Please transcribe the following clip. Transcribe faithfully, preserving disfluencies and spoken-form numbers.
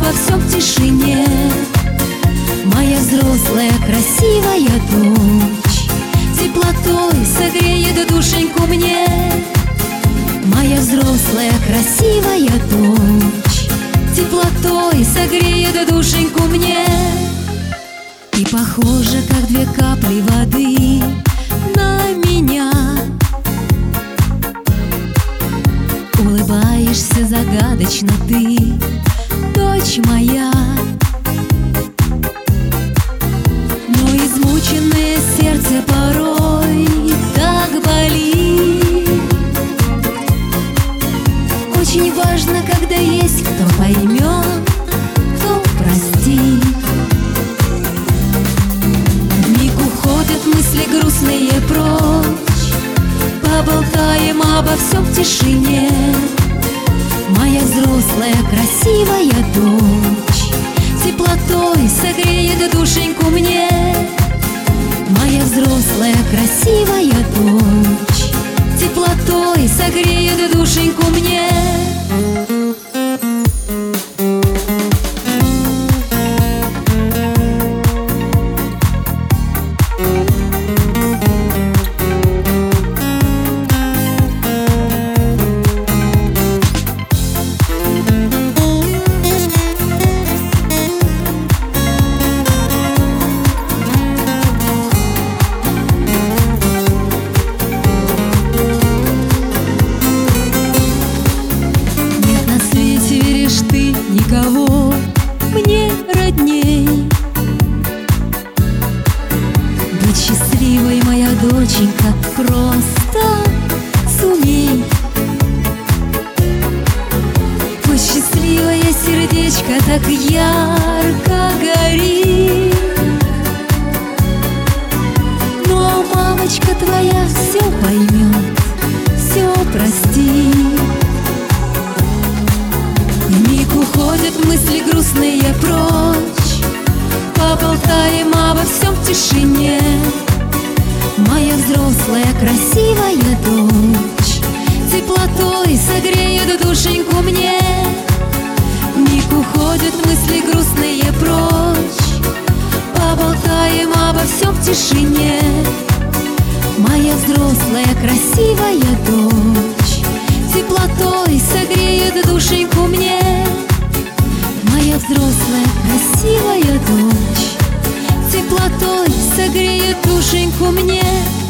обо всем в тишине. Моя взрослая красивая дочь теплотой согреет душеньку мне. Моя взрослая красивая дочь теплотой согреет душеньку мне. И похожа, как две капли воды на меня. Улыбаешься загадочно ты, дочь моя. Но измученное сердце порой так болит. Очень важно, когда есть кто поймет, кто простит. Вмиг уходят мысли грустные прочь, поболтаем обо всем в тишине. Моя взрослая красивая дочь теплотой согреет душеньку мне. Моя взрослая красивая дочь теплотой согреет душеньку мне. Никого мне родней. Быть счастливой, моя доченька, просто сумей. Пусть счастливое сердечко так ярко горит. Ну а мамочка твоя все поймет, все простит. Вмиг уходят мысли грустные прочь, поболтаем обо всем в тишине. Моя взрослая красивая дочь теплотой согреет душеньку мне. Вмиг уходят мысли грустные прочь, поболтаем обо всем в тишине. Моя взрослая красивая дочь теплотой согреет душеньку мне. Моя взрослая красивая дочь теплотой согреет душеньку мне.